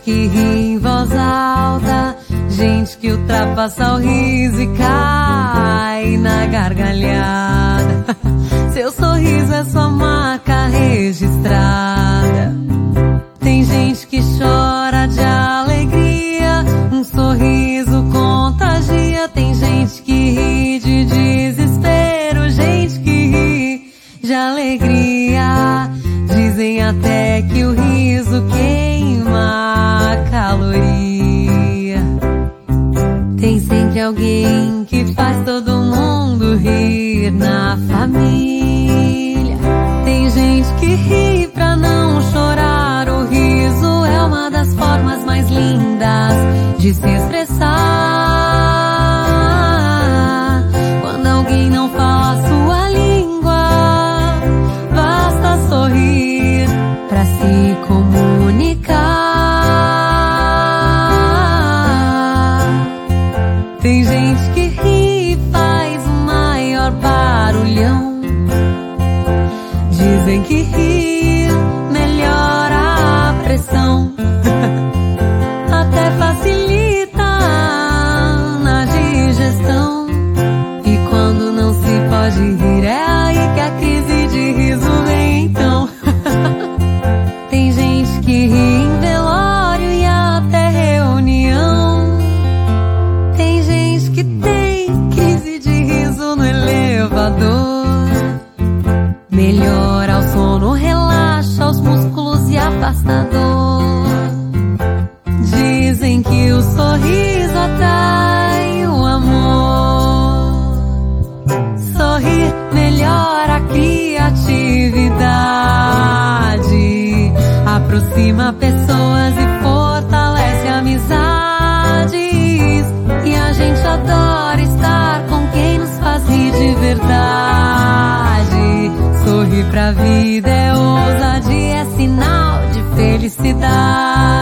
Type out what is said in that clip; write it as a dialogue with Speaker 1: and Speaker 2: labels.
Speaker 1: que ri em voz alta, gente que ultrapassa o riso e cai na gargalhada. Seu sorriso é sua marca registrada. Tem gente que chora de alegria, um sorriso contagia. Tem gente que ri de desespero, gente que ri de alegria. Dizem até que o riso queima a caloria. Tem sempre alguém que faz todo mundo rir na família. Tem gente que ri pra não chorar. O riso é uma das formas mais lindas de se expressar. Quando alguém não fala a sua língua, basta sorrir pra se comunicar. Tem gente que ri e faz o maior barulhão. Dizem que rir melhora a pressão, até facilita na digestão. E quando não se pode rir, é aí que a crise de riso vem então. Tem gente que ri em velório e até reunião. Tem gente que tem crise de riso no elevador. Melhora o sono, relaxa os músculos e afasta a dor. Dizem que o sorriso atrai o amor. Sorrir melhora a criatividade, aproxima pessoas e fortalece amizades. E a gente adora estar com quem nos faz rir de verdade. Sorrir pra vida é ousadia, é sinal de felicidade.